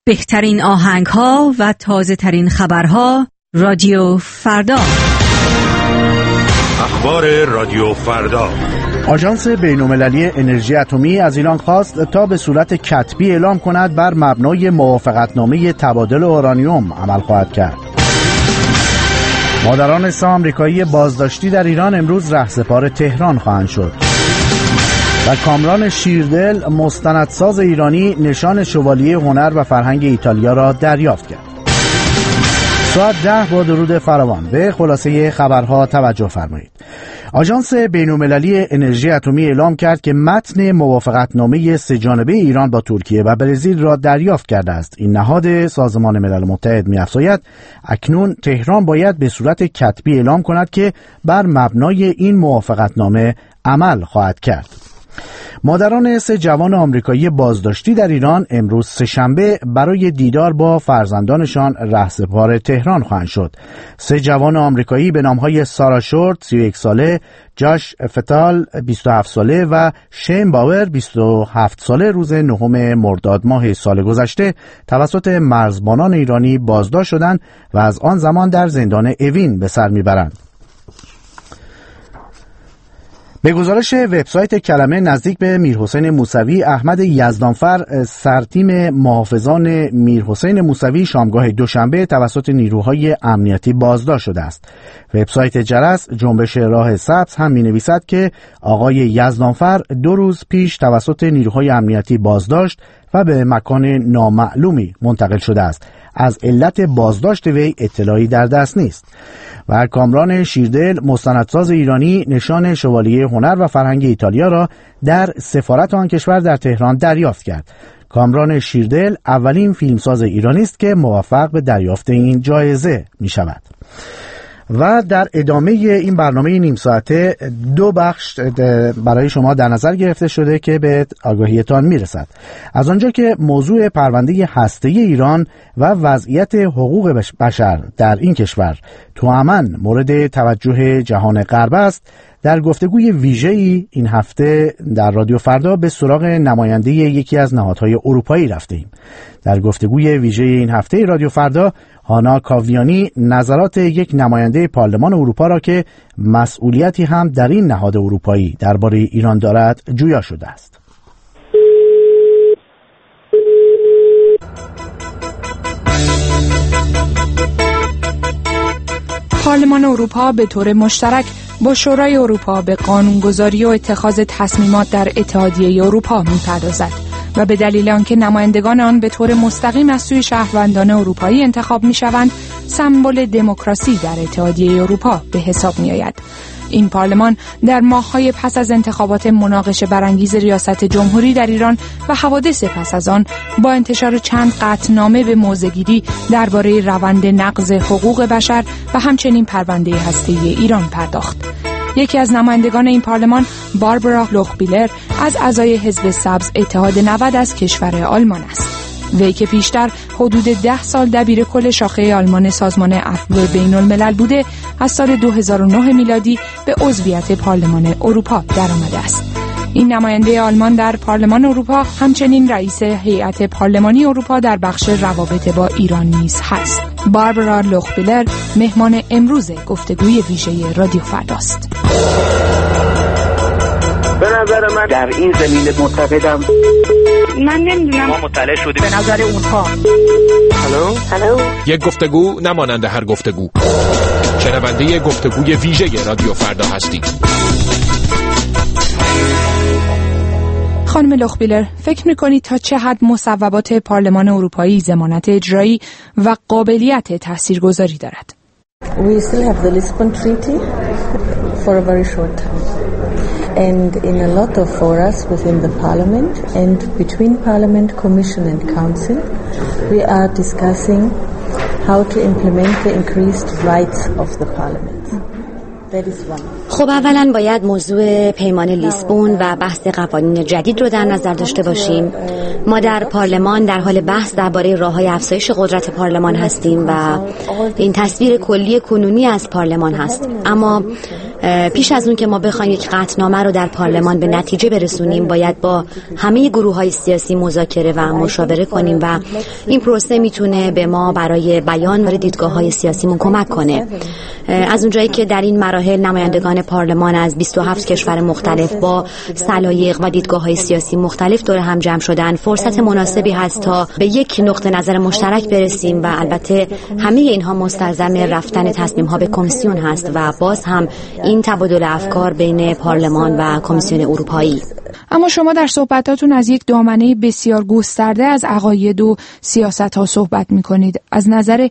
بهترین آهنگ‌ها و تازه‌ترین خبرها رادیو فردا. اخبار رادیو فردا. آژانس بین‌المللی انرژی اتمی از ایران خواست تا به صورت کتبی اعلام کند بر مبنای موافقتنامه تبادل اورانیوم عمل خواهد کرد. مادران 3 آمریکایی بازداشتی در ایران امروز رهسپار تهران خواهند شد. و کامران شیردل مستندساز ایرانی نشان شوالیه هنر و فرهنگ ایتالیا را دریافت کرد. ساعت 10 با درود فراوان به خلاصه خبرها توجه فرمایید. آژانس بین‌المللی انرژی اتمی اعلام کرد که متن موافقتنامه 3 جانبه ایران با ترکیه و برزیل را دریافت کرده است. این نهاد سازمان ملل متحد می‌افزاید اکنون تهران باید به صورت کتبی اعلام کند که بر مبنای این موافقتنامه عمل خواهد کرد. مادران 3 جوان آمریکایی بازداشتی در ایران امروز سه‌شنبه برای دیدار با فرزندانشان رهسپار تهران خواهند شد. 3 جوان آمریکایی به نامهای سارا شورت 31 ساله، جاش فتال 27 ساله و شین باور 27 ساله روز 9 مرداد ماه سال گذشته توسط مرزبانان ایرانی بازداشت شدند و از آن زمان در زندان اوین به سر میبرند. به گزارش وبسایت کلمه نزدیک به میرحسین موسوی، احمد یزدانفر سرتیم محافظان میرحسین موسوی شامگاه دوشنبه توسط نیروهای امنیتی بازداشت شده است. وبسایت جرس جنبش راه سبز هم می‌نویسد که آقای یزدانفر 2 روز پیش توسط نیروهای امنیتی بازداشت و به مکان نامعلومی منتقل شده است. از علت بازداشت وی اطلاعی در دست نیست. و کامران شیردل مستندساز ایرانی نشان شوالیه هنر و فرهنگ ایتالیا را در سفارت آن کشور در تهران دریافت کرد. کامران شیردل اولین فیلمساز ایرانی است که موفق به دریافت این جایزه می شود. و در ادامه این برنامه نیم ساعته 2 بخش برای شما در نظر گرفته شده که به آگاهیتان میرسد. از آنجا که موضوع پرونده هسته‌ای ایران و وضعیت حقوق بشر در این کشور توامان مورد توجه جهان غرب است، در گفتگوی ویژه‌ای این هفته در رادیو فردا به سراغ نماینده یکی از نهادهای اروپایی رفتیم. در گفتگوی ویژه این هفته رادیو فردا، هانا کاویانی نظرات یک نماینده پارلمان اروپا را که مسئولیتی هم در این نهاد اروپایی درباره ایران دارد جویا شده است. پارلمان اروپا به طور مشترک با شورای اروپا به قانونگذاری و اتخاذ تصمیمات در اتحادیه اروپا می‌پردازد و به دلیل آنکه نمایندگان آن به طور مستقیم از سوی شهروندان اروپایی انتخاب می‌شوند، سمبل دموکراسی در اتحادیه اروپا به حساب می‌آید. این پارلمان در ماه‌های پس از انتخابات مناقشه برانگیز ریاست جمهوری در ایران و حوادث پس از آن با انتشار چند قطعنامه به موضع‌گیری درباره روند نقض حقوق بشر و همچنین پرونده هسته‌ای ایران پرداخت. یکی از نمایندگان این پارلمان، باربارا لوخبیلر، از اعضای حزب سبز اتحاد 90 از کشور آلمان است. وی که پیشتر حدود 10 سال دبیر کل شاخه آلمان سازمان عفو بین‌الملل بوده، از سال 2009 میلادی به عضویت پارلمان اروپا درآمده است. این نماینده آلمان در پارلمان اروپا همچنین رئیس هیئت پارلمانی اروپا در بخش روابط با ایران نیز هست. باربارا لوخبیلر مهمان امروز گفتگوی ویژه رادیو فرداست. به نظر من در این زمینه معتقدم، من نمیدونم، ما مطلع شدیم به نظر اونها. هلو یک گفتگو نمانند هر گفتگو. شنونده گفتگوی ویژه رادیو فردا هستید. خانم لوخبیلر، فکر می‌کنید تا چه حد مصوبات پارلمان اروپایی ضمانت اجرایی و قابلیت تاثیرگذاری دارد؟ We still have the Lisbon Treaty for a very short time. And in a lot of forums within the Parliament and between Parliament, Commission and Council, we are discussing how to implement the increased rights of the Parliament. That is one. خب اولا باید موضوع پیمان لیسبون و بحث قوانین جدید رو در نظر داشته باشیم. ما در پارلمان در حال بحث درباره راه‌های افزایش قدرت پارلمان هستیم و این تصویر کلی کنونی از پارلمان هست. اما پیش از اون که ما بخوایم یک قطعنامه رو در پارلمان به نتیجه برسونیم باید با همه گروه‌های سیاسی مذاکره و مشاوره کنیم و این پروسه میتونه به ما برای بیان و دیدگاه‌های سیاسیمون کمک کنه. از اونجایی که در این مراحل نمایندگان پارلمان از 27 کشور مختلف با سلایق و دیدگاه‌های سیاسی مختلف دور هم جمع شدن، فرصت مناسبی هست تا به یک نقطه نظر مشترک برسیم و البته همه اینها مستلزم رفتن تصمیم‌ها به کمیسیون هست و باز هم این تبادل افکار بین پارلمان و کمیسیون اروپایی. اما شما در صحبتاتون از یک دامنه بسیار گسترده از عقاید و سیاست‌ها صحبت می‌کنید. از نظر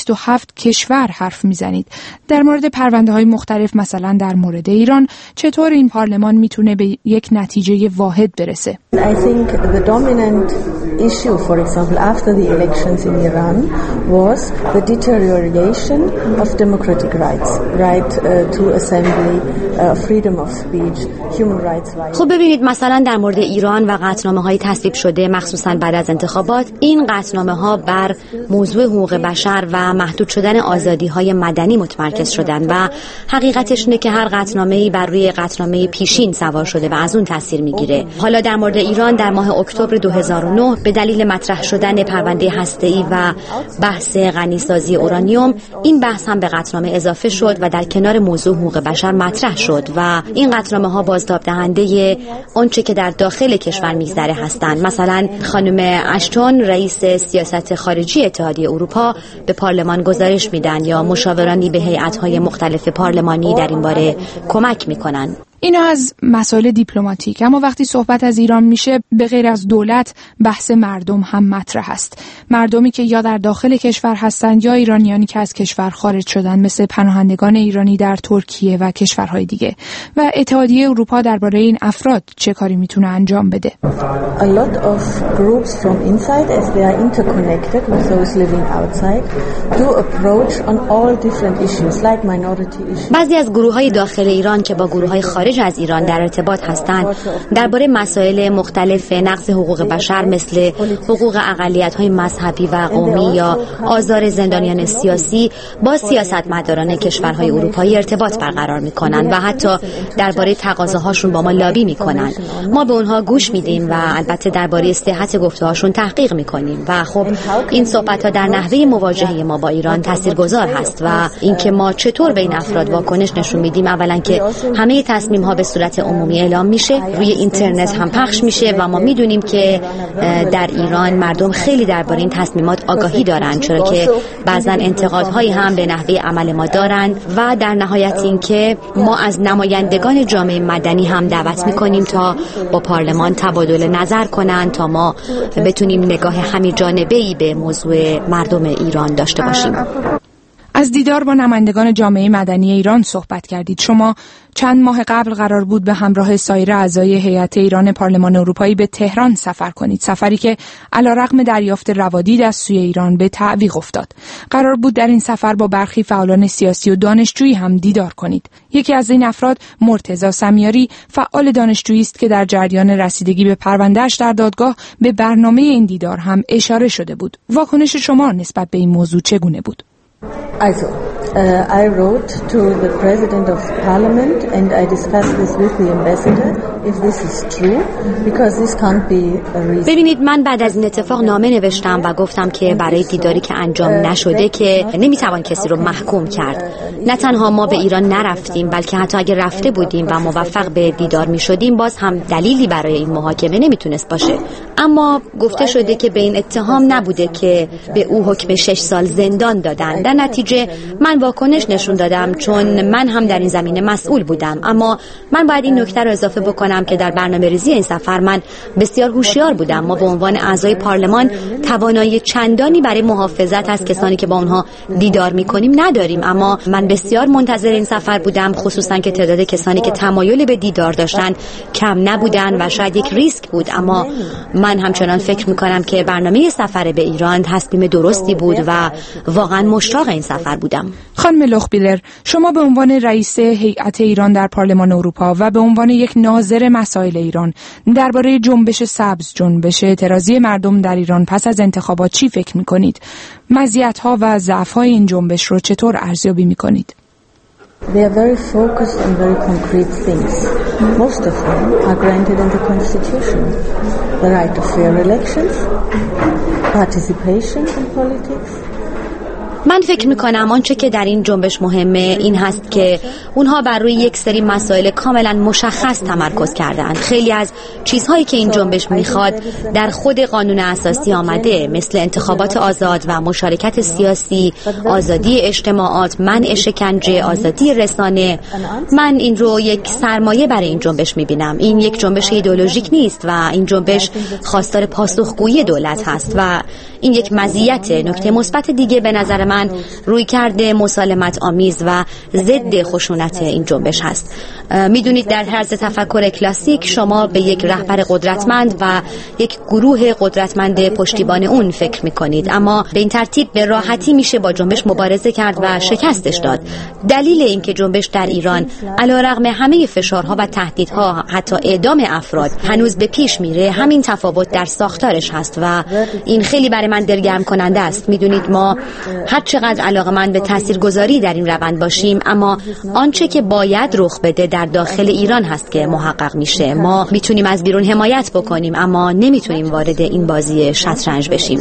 27 کشور حرف می‌زنید. در مورد پرونده‌های مختلف، مثلا در مورد ایران، چطور این پارلمان میتونه به یک نتیجه واحد برسه؟ I think the dominant issue, for example, after the elections in Iran was the deterioration of democratic rights, right to assembly, freedom of speech, human rights violations. خب ببینید، مثلا در مورد ایران و قطعنامه‌های تصویب شده مخصوصا بعد از انتخابات، این قطعنامه‌ها بر موضوع حقوق بشر و محدود شدن آزادی‌های مدنی متمرکز شدن و حقیقتش اینه که هر قطعنامه‌ای بر روی قطعنامه پیشین سوار شده و از اون تاثیر میگیره. حالا در مورد ایران در ماه اکتبر 2009 به دلیل مطرح شدن پرونده هسته‌ای و بحث غنیسازی اورانیوم، این بحث هم به قطعنامه اضافه شد و در کنار موضوع حقوق بشر مطرح شد و این قطعنامه‌ها بازتاب دهنده آنچه که در داخل کشور میگذره هستند. مثلا خانم اشتون، رئیس سیاست خارجی اتحادیه اروپا، به پارلمان گزارش میدن یا مشاورانی به هیئت‌های مختلف پارلمانی در این باره کمک میکنن. اینا از مسائل دیپلماتیک. اما وقتی صحبت از ایران میشه، به غیر از دولت بحث مردم هم مطرح است. مردمی که یا در داخل کشور هستند یا ایرانیانی که از کشور خارج شدن، مثل پناهندگان ایرانی در ترکیه و کشورهای دیگه. و اتحادیه اروپا درباره این افراد چه کاری میتونه انجام بده؟ A lot of groups from inside, as they are interconnected with those living outside, do approach on all different issues like minority issues. بعضی از گروه‌های داخل ایران که با گروه‌های خارج از ایران در ارتباط هستند، درباره مسائل مختلف نقض حقوق بشر مثل حقوق اقلیت‌های مذهبی و قومی یا آزار زندانیان سیاسی با سیاستمداران کشورهای اروپایی ارتباط برقرار می‌کنند و حتی درباره تقاضاهاشون با ما لابی می‌کنند. ما به اونها گوش میدیم و البته درباره صحت گفته‌هاشون تحقیق می‌کنیم و خب این صحبت‌ها در نحوه مواجهه ما با ایران تاثیرگذار هست و اینکه ما چطور به این افراد واکنش نشون میدیم، اولا که همه تصمیم‌ها به صورت عمومی اعلام میشه، روی اینترنت هم پخش میشه و ما میدونیم که در ایران مردم خیلی درباره این تصمیمات آگاهی دارن، چرا که بعضن انتقادهایی هم به نحوه عمل ما دارن و در نهایت این که ما از نمایندگان جامعه مدنی هم دعوت میکنیم تا با پارلمان تبادل نظر کنن تا ما بتونیم نگاه همه جانبه‌ای به موضوع مردم ایران داشته باشیم. از دیدار با نمایندگان جامعه مدنی ایران صحبت کردید. شما چند ماه قبل قرار بود به همراه سایر اعضای هیئت ایران پارلمان اروپایی به تهران سفر کنید، سفری که علیرغم دریافت روادید از سوی ایران به تعویق افتاد. قرار بود در این سفر با برخی فعالان سیاسی و دانشجویی هم دیدار کنید. یکی از این افراد مرتضی سمیاری، فعال دانشجویی است که در جریان رسیدگی به پرونده‌اش در دادگاه به برنامه این دیدار هم اشاره شده بود. واکنش شما نسبت به این موضوع چگونه بود؟ Also, I wrote to the President of Parliament and I discussed this with the ambassador if this is true because this can't be a reason. ببینید، من بعد از این اتفاق نامه نوشتم و گفتم که برای دیداری که انجام نشده که نمیتوان کسی رو محکوم کرد. نه تنها ما به ایران نرفتیم، بلکه حتی اگه رفته بودیم و موفق به دیدار میشدیم باز هم دلیلی برای این محاکمه نمیتونست باشه. اما گفته شده که به این اتهام نبوده که به او حکم 6 سال زندان دادن. در نتیجه من واکنش نشون دادم چون من هم در این زمینه مسئول بودم. اما من باید این نکته رو اضافه بکنم که در برنامه‌ریزی این سفر من بسیار هوشیار بودم. ما به عنوان اعضای پارلمان توانایی چندانی برای محافظت از کسانی که با اونها دیدار می‌کنیم نداریم، اما من بسیار منتظر این سفر بودم، خصوصا که تعداد کسانی که تمایل به دیدار داشتن کم نبودن و شاید یک ریسک بود. اما من همچنان فکر می‌کنم که برنامه سفر به ایران تصمیم درستی بود و واقعا مشتاق این سفر بودم. خانم لوخبیلر، شما به عنوان رئیس هیئت ایران در پارلمان اروپا و به عنوان یک ناظر مسائل ایران درباره جنبش سبز، جنبش اعتراضی مردم در ایران پس از انتخابات چی فکر می‌کنید؟ مزیت‌ها و ضعف‌های این جنبش رو چطور ارزیابی می‌کنید؟ They are very focused on very concrete things. Most of them are granted in the Constitution. The right of fair elections, participation in politics. من فکر میکنم آنچه که در این جنبش مهمه این هست که اونها بر روی یک سری مسائل کاملا مشخص تمرکز کردن. خیلی از چیزهایی که این جنبش میخواد در خود قانون اساسی آمده، مثل انتخابات آزاد و مشارکت سیاسی، آزادی اجتماعات، منع شکنجه، آزادی رسانه. من این رو یک سرمایه برای این جنبش میبینم. این یک جنبش ایدئولوژیک نیست و این جنبش خواستار پاسخگویی دولت هست و این یک مزیت. نکته مثبت دیگه به نظر من رویکرد مسالمت آمیز و ضد خشونت این جنبش هست. میدونید در طرز تفکر کلاسیک شما به یک رهبر قدرتمند و یک گروه قدرتمند پشتیبان اون فکر میکنید، اما به این ترتیب به راحتی میشه با جنبش مبارزه کرد و شکستش داد. دلیل اینکه جنبش در ایران علیرغم همه فشارها و تهدیدها، حتی اعدام افراد، هنوز به پیش میره، همین تفاوت در ساختارش هست و این خیلی برای من دلگرم کننده است. میدونید ما هر چقدر علاقه‌مند به تاثیرگذاری در این روند باشیم، اما آنچه که باید رخ بده در داخل ایران هست که محقق میشه. ما میتونیم از بیرون حمایت بکنیم، اما نمیتونیم وارد این بازی شطرنج بشیم.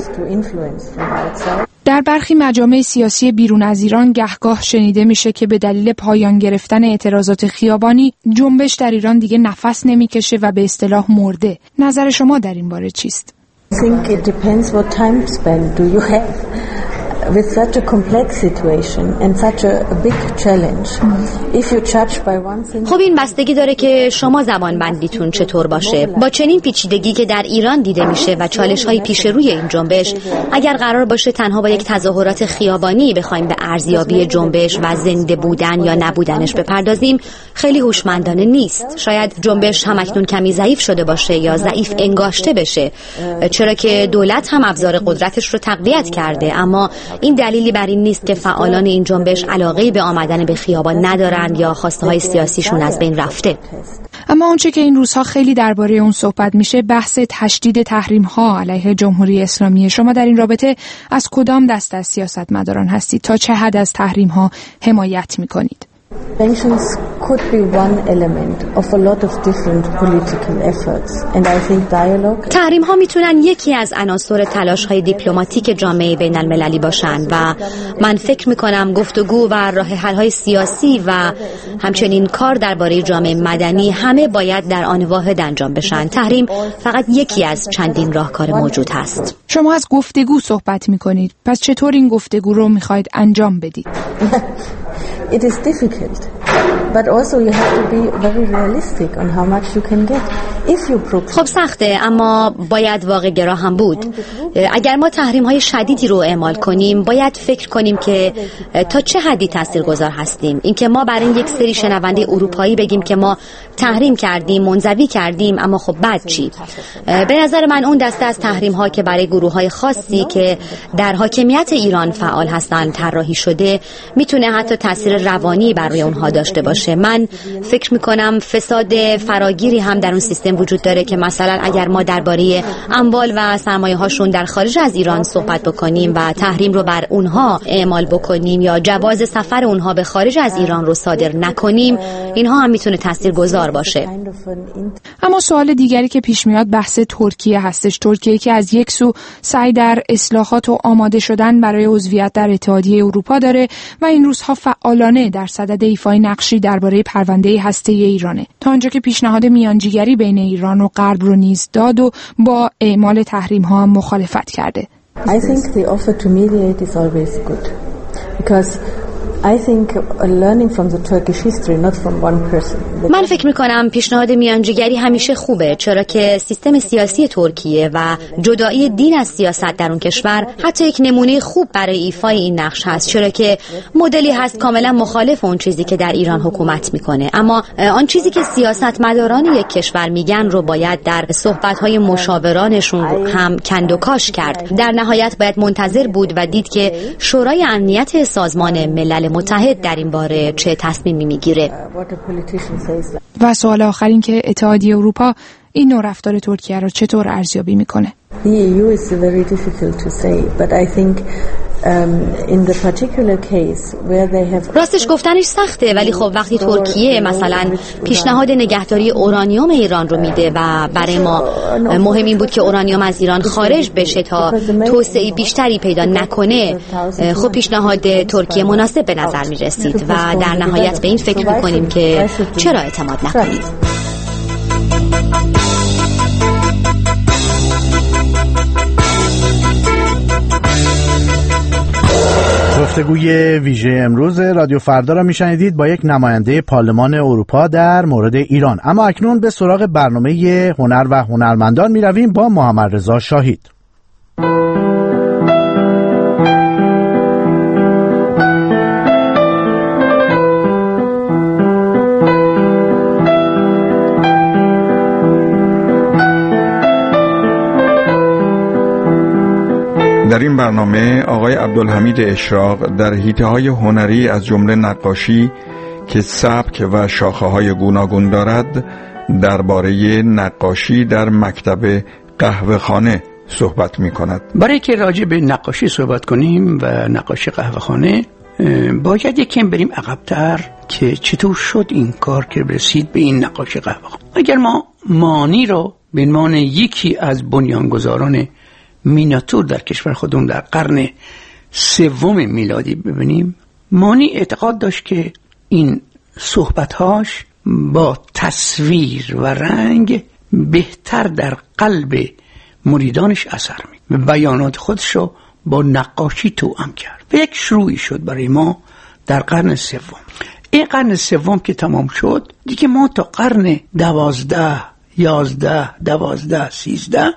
در برخی مجامع سیاسی بیرون از ایران گهگاه شنیده میشه که به دلیل پایان گرفتن اعتراضات خیابانی جنبش در ایران دیگه نفس نمیکشه و به اصطلاح مرده. نظر شما در این باره چیست؟ I think it depends what time span do you have. With such a complex situation and such a big challenge, if you judge by one thing. خب این بستگی داره که شما زمان بندیتون چطور باشه. با چنین پیچیدگی که در ایران دیده میشه و چالش‌های پیش روی این جنبش، اگر قرار باشه تنها با یک تظاهرات خیابانی بخوایم به ارزیابی جنبش و زنده بودن یا نبودنش بپردازیم، خیلی هوشمندانه نیست. شاید جنبش همکنون کمی ضعیف شده باشه یا ضعیف انگاشته بشه، چرا که دولت هم ابزار قدرتش رو تقویت کرده، اما این دلیلی بر این نیست که فعالان این جنبش علاقه به آمدن به خیابان ندارند یا خواسته‌های سیاسیشون از بین رفته. اما اونچه که این روزها خیلی درباره اون صحبت میشه بحث تشدید تحریم‌ها علیه جمهوری اسلامی. شما در این رابطه از کدام دسته از سیاستمداران هستید؟ تا چه حد از تحریم‌ها حمایت میکنید؟ Sanctions could be one element of a lot of different political efforts and I think dialogue. تحریم ها میتونن یکی از عناصر تلاش های دیپلماتیک جامعه بین المللی باشن و من فکر میکنم گفتگو و راه حل های سیاسی و همچنین کار درباره جامعه مدنی همه باید در آن واحد انجام بشن. تحریم فقط یکی از چندین راهکار موجود هست. شما از گفتگو صحبت میکنید، پس چطور این گفتگو رو میخواید انجام بدید؟ It is difficult, but also you have to be very realistic on how much you can get. خب سخته، اما باید واقع گرا هم بود. اگر ما تحریم های شدیدی رو اعمال کنیم، باید فکر کنیم که تا چه حدی تاثیرگذار هستیم. اینکه ما برای یک سری شنونده اروپایی بگیم که ما تحریم کردیم، منزوی کردیم، اما خب بعد چی؟ به نظر من اون دسته از تحریم ها که برای گروه های خاصی که در حاکمیت ایران فعال هستند طراحی شده، میتونه حتی تاثیر روانی برای اونها داشته باشه. من فکر میکنم فساد فراگیری هم در اون سیستم وجود داره که مثلا اگر ما درباره اموال و سرمایه هاشون در خارج از ایران صحبت بکنیم و تحریم رو بر اونها اعمال بکنیم یا جواز سفر اونها به خارج از ایران رو صادر نکنیم، اینها هم میتونه تاثیرگذار باشه. اما سوال دیگری که پیش میاد بحث ترکیه هستش. ترکیه که از یک سو سعی در اصلاحات و آماده شدن برای عضویت در اتحادیه اروپا داره و این روزها فعالانه در صدد ایفای نقشی درباره پرونده هسته‌ای ایرانه. تا آنجا که پیشنهاد میانجیگری بین ایران و غرب رو نیز داد و با اعمال تحریم ها مخالفت کرده. I think the offer to mediate is always good because I think learning from the Turkish history not from one person. من فکر میکنم پیشنهاد میانجیگری همیشه خوبه، چرا که سیستم سیاسی ترکیه و جدایی دین از سیاست در اون کشور حتی یک نمونه خوب برای ایفای این نقش هست، چرا که مدلی هست کاملا مخالف اون چیزی که در ایران حکومت میکنه. اما آن چیزی که سیاستمداران یک کشور میگن رو باید در صحبت‌های مشاورانشون هم کند و کاش کرد. در نهایت باید منتظر بود و دید که شورای امنیت سازمان ملل متحد در این باره چه تصمیمی میگیره. و سوال آخر این که اتحادیه اروپا این نوع رفتار ترکیه را چطور ارزیابی میکنه؟ The EU is very difficult to say, but I think in the particular case where they have راستش گفتنش سخته، ولی خب وقتی ترکیه مثلا پیشنهاد نگهداری اورانیوم ایران رو میده و برای ما مهم این بود که اورانیوم از ایران خارج بشه تا توسعه بیشتری پیدا نکنه، خب پیشنهاد ترکیه مناسب به نظر میرسید و در نهایت به این فکر میکنیم که چرا اعتماد نکنید. گفتگوی ویژه امروز رادیو فردا را میشنیدید با یک نماینده پارلمان اروپا در مورد ایران. اما اکنون به سراغ برنامه هنر و هنرمندان میرویم با محمد رضا شاهید. در این برنامه آقای عبدالحمید اشراق در حیطه‌های هنری از جمله نقاشی که سبک و شاخه‌های گوناگون دارد درباره نقاشی در مکتب قهوه‌خانه صحبت می‌کند. برای که راجع به نقاشی صحبت کنیم و نقاشی قهوه‌خانه باید یکم بریم عقب‌تر که چطور شد این کار که رسید به این نقاشی قهوه‌خانه. اگر ما مانی رو به عنوان یکی از بنیانگذاران مینیاتور در کشور خودمون در قرن 3 میلادی ببینیم، مانی اعتقاد داشت که این صحبت‌هاش با تصویر و رنگ بهتر در قلب مریدانش اثر می‌کرد. بیانات خودش رو با نقاشی توأم کرد و یک شروعی شد برای ما در قرن 3. این قرن 3 که تمام شد، دیگه ما تا قرن 12 11 12 13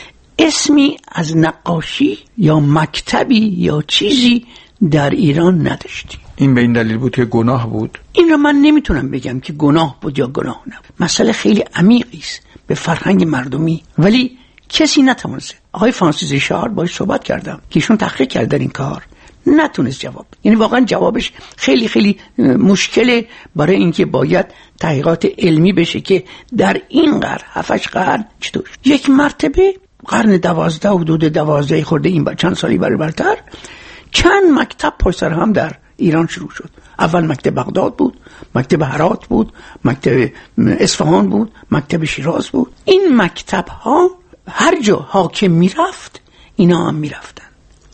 اسمی از نقاشی یا مکتبی یا چیزی در ایران نداشتیم. این به این دلیل بود که گناه بود؟ این رو من نمیتونم بگم که گناه بود یا گناه نبود. مسئله خیلی عمیقی است به فرهنگ مردمی، ولی کسی نتونست. آقای فرانسیس ریشارد باهاش صحبت کردم که ایشون تحقیق کرد در این کار، نتونست جواب. یعنی واقعا جوابش خیلی خیلی مشکله، برای اینکه باید تحقیقات علمی بشه که در این قرن 7 قرن چطور. یک مرتبه قرن 12 و حدود 12 خورده این چند سالی برتر چند مکتب پشت سر هم در ایران شروع شد. اول مکتب بغداد بود، مکتب هرات بود، مکتب اصفهان بود، مکتب شیراز بود. این مکتب ها هر جا حاکم میرفت اینا هم میرفتن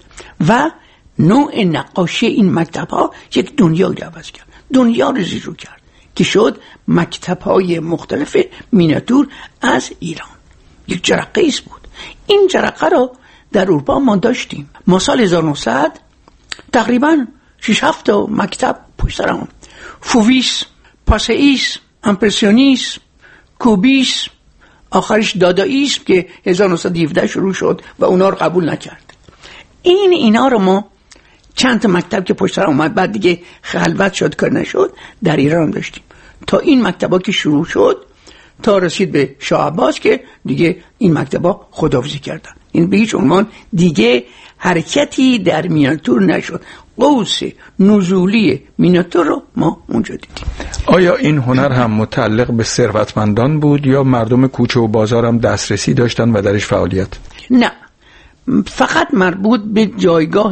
و نوع نقاشی این مکتب ها یک دنیا رو عوض کرد، دنیا رو زیر رو کرد که شد مکتب های مختلف مینیاتور از ایران. یک جرقه ایست بود. این جرقه رو در اروپا ما داشتیم. ما سال 1900 تقریبا 6-7 تا مکتب پشت سر هم، فوویسم، پاسئیسم، امپرسیونیسم، کوبیسم، آخرش دادائیسم که 1917 شروع شد و اونا رو قبول نکرد. اینا رو ما چند تا مکتب که پشت سر اومد بعد دیگه خلوت شد کار نشد در ایران هم داشتیم تا این مکتبا که شروع شد تا رسید به شاه عباس که دیگه این مکتبا خداحافظی کردن. این به هیچ عنوان دیگه حرکتی در مینیاتور نشد. قوس نزولی مینیاتور رو ما اونجا دیدیم. آیا این هنر هم متعلق به ثروتمندان بود یا مردم کوچه و بازار هم دسترسی داشتن و درش فعالیت؟ نه، فقط مربوط به جایگاه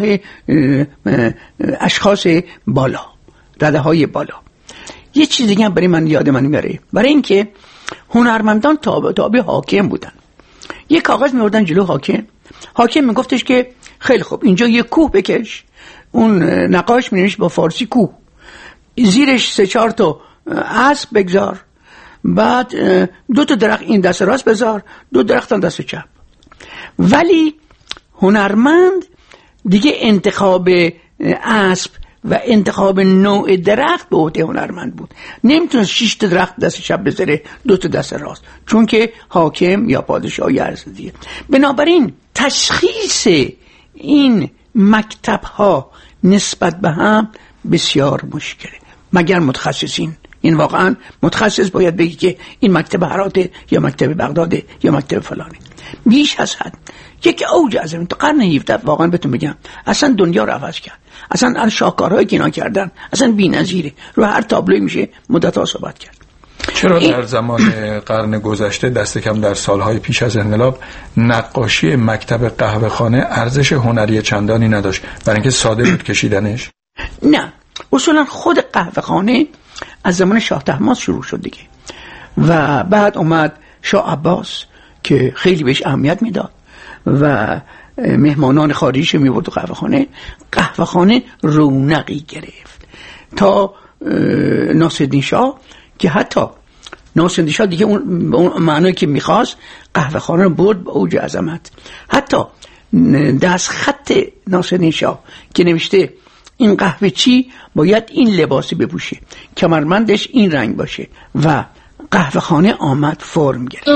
اشخاص بالا، رده های بالا. یه چیز دیگه هم برای من یاد من میاره، برای اینکه هنرمندان تابع حاکم بودن. یه کاغذ میوردن جلو حاکم میگفتش که خیلی خوب اینجا یه کوه بکش، اون نقاش مینوشت با فارسی کوه، زیرش 3-4 تا اسب بگذار، بعد 2 تا درخت این دست راست بذار، 2 درخت هم دست چپ. ولی هنرمند دیگه انتخاب اسب و انتخاب نوع درخت به عهده هنرمند بود. نمیتونست 6 تا درخت دست چپ بذاره، 2 تا دست راست، چون که حاکم یا پادشاه یا هر دیگه. بنابراین تشخیص این مکتب ها نسبت به هم بسیار مشکله، مگر متخصصین. این واقعا متخصص باید بگی که این مکتب هراته یا مکتب بغداده یا مکتب فلانی. بیش از حد یک اوج از این قرن 17 واقعا بهتون بگم اصلا دنیا رو عوض کرد. اصلا شاهکارهایی که اینا کردن اصلا بی‌نظیره. رو هر تابلوی میشه مدت‌ها صحبت کرد. چرا در زمان قرن گذشته دست کم در سالهای پیش از انقلاب نقاشی مکتب قهوه‌خانه ارزش هنری چندانی نداشت؟ برای اینکه ساده بود کشیدنش؟ نه، اصولا خود قهوه‌خانه از زمان شاه طهماسب شروع شد دیگه و بعد اومد شاه عباس که خیلی بهش اهمیت میداد و مهمانان خارجی می برد قهوه‌خانه رونقی گرفت تا ناصرالدین شاه که حتی ناصرالدین شاه دیگه اون معنی که می‌خواست قهوه‌خانه رو برد به اوج عظمت. حتی دست خط ناصرالدین شاه که نوشته این قهوه چی باید این لباسی بپوشه، کمربندش این رنگ باشه و قهوه‌خانه آمد فرم گرفت.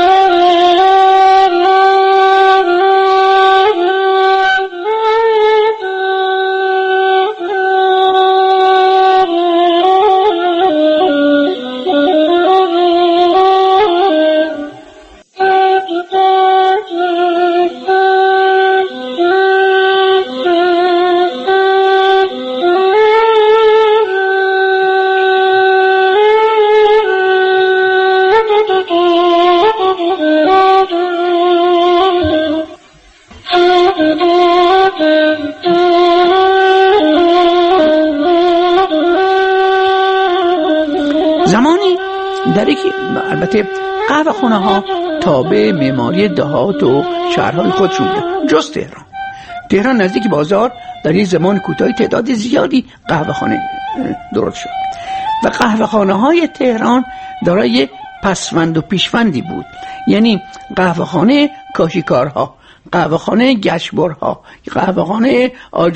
زمانی در که البته قهوه‌خانه ها تابع معماری دهات و شهرهای خودشون بود، جز تهران نزدیک بازار در یک زمان کوتاهی تعداد زیادی قهوه‌خانه درست شد و قهوه‌خانه های تهران دارای پسوند و پیشوندی بود، یعنی قهوه‌خانه کاشیکارها، قهوه‌خانه گچبرها، قهوه‌خانه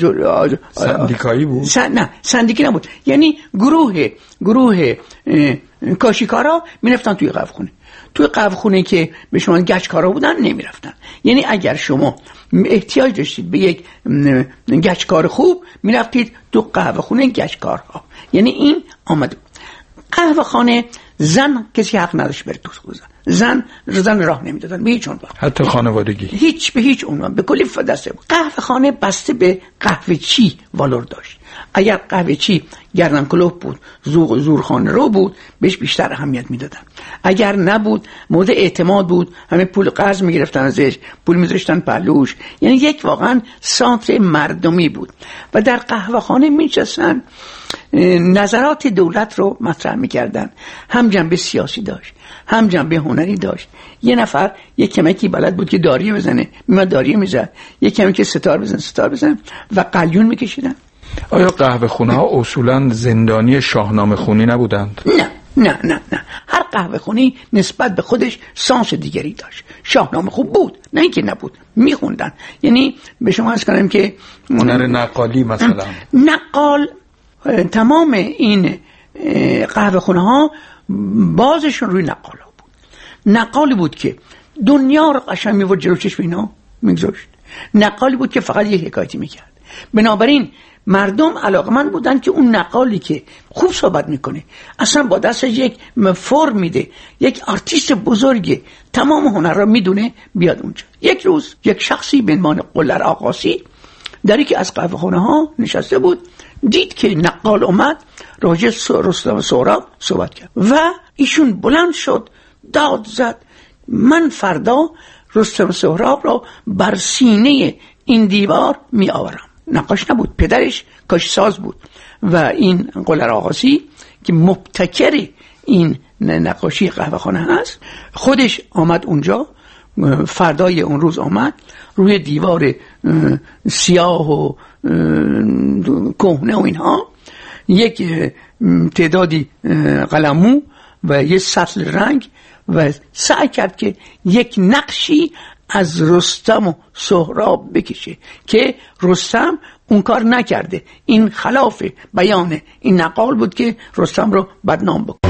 سندیکایی بود؟ نه سندیکی نبود، یعنی گروه کاشیکارا میرفتن توی قهوه‌خانه. توی قهوه‌خانه که به شما گچکارا بودن نمیرفتن. یعنی اگر شما احتیاج داشتید به یک گچکار خوب میرفتید تو قهوه‌خانه گچکارها. یعنی این آمده. قهوه‌خانه زن کسی حق نداشت بره تو زن راه نمیدادن به هیچ عنوان، حتی خانوادگی به هیچ عنوان، به کلی دسته. قهوه‌خانه بسته به قهوه چی والور داشت. اگر قهوه چی گردن کلوف بود، زورخانه رو بود، بهش بیشتر اهمیت میدادن. اگر نبود، مورد اعتماد بود، همه پول قرض میگرفتن ازش، پول میذاشتن پهلوش. یعنی یک واقعا سانتر مردمی بود و در قهوه‌خانه میچستن نظرات دولت رو مطرح میکردن. هم جنبه سیاسی داشت، هم جنبه هنری داشت. یه نفر یک کمکی بلد بود که داریه بزنه، میاد داریه میزد، یک کمی که ستار بزن و قلیون میکشیدن. آیا قهوه‌خونه ها اصولا زندانی شاهنامه خونی نبودند؟ نه. هر قهوه‌خونه‌ای نسبت به خودش سانس دیگری داشت. شاهنامه خوب بود، نه اینکه نبود، میخوندن. یعنی به شما عرض کنم که هنر نقالی مثلا نقال، تمام این قهوه‌خونه ها بازشون روی نقال ها بود. نقالی بود که دنیا رو قشنگ می‌ورد جلو چشم اینا میگذاشت. نقالی بود که فقط یک حکایتی میکرد. بنابراین مردم علاقمند بودن که اون نقالی که خوب صحبت میکنه، اصلا با دستش یک فرم میده، یک آرتیست بزرگه، تمام هنر را میدونه، بیاد اونجا. یک روز یک شخصی به عنوان قلر آقاسی در یکی از قهوه‌خانه ها نشسته بود، دید که نقال اومد، راجع رستم سهراب صحبت کرد و ایشون بلند شد، داد زد من فردا رستم سهراب را بر سینه این دیوار می آورم. نقاش نبود، پدرش کاشیساز بود و این قلر آقاسی که مبتکر این نقاشی قهوه‌خانه هست خودش آمد اونجا. فردای اون روز آمد، روی دیوار سیاه و کهنه و اینها یک تعدادی قلمو و یک سطل رنگ و سعی کرد که یک نقشی از رستم و سهراب بکشه که رستم اون کار نکرده. این خلاف بیان این نقال بود که رستم رو بدنام بکنه.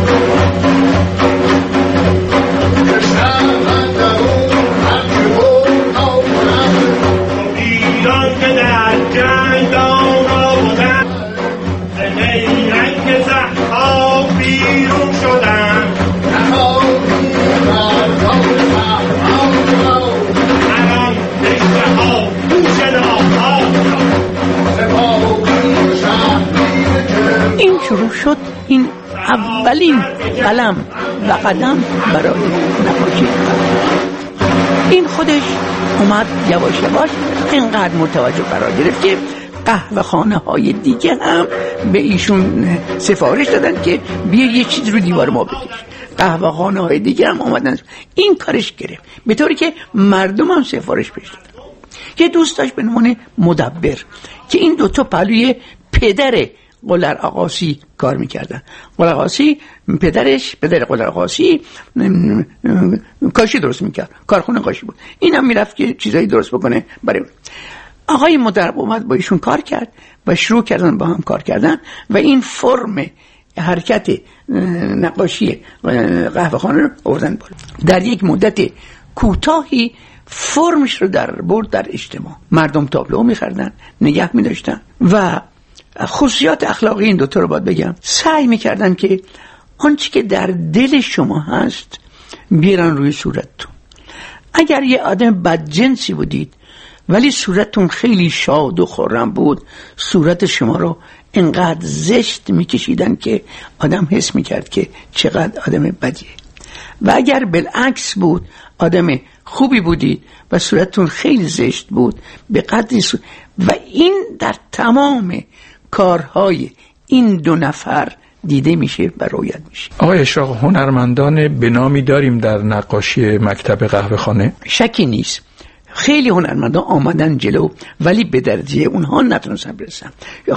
این شروع شد، این اولین قلم و قدم برای نقاشی. این خودش اومد یواش یواش اینقدر متوجه قرار گرفت که قهوه خانه های دیگه هم به ایشون سفارش دادن که بیا یه چیز رو دیوار ما بکش. قهوه خانه های دیگه هم اومدن این کارش گرفت، به طوری که مردم هم سفارش پیش دادن. یه دوست داشت به نام مدبر که این دوتا پهلوی پدر قلر آقاسی کار میکردن. قلر آقاسی پدر قلر آقاسی کاشی درست میکرد، کارخونه کاشی بود. این هم میرفت که چیزایی درست بکنه برای آقای مدرب. اومد با ایشون کار کرد و شروع کردن با هم کار کردن و این فرم حرکت نقاشی قهوه خانه رو آوردن بالا. در یک مدت کوتاهی فرمش رو در برد در اجتماع. مردم تابلو می‌خریدن، نگه می‌داشتن و خصوصیات اخلاقی این دوتا رو باید بگم. سعی می‌کردن که آنچه که در دل شما هست بیارن روی صورتتون. اگر یه آدم بدجنسی بودید ولی صورتتون خیلی شاد و خرم بود، صورت شما رو انقدر زشت می‌کشیدن که آدم حس می‌کرد که چقدر آدم بدیه. و اگر بالعکس بود، آدم خوبی بودید و صورتتون خیلی زشت بود، به قدری و این در تمام کارهای این دو نفر دیده میشه و رویت میشه. آقای اشراق، هنرمندان به نامی داریم در نقاشی مکتب قهوه خانه؟ شکی نیست، خیلی هنرمندان آمدن جلو ولی به درجه اونها نتونستن برسن.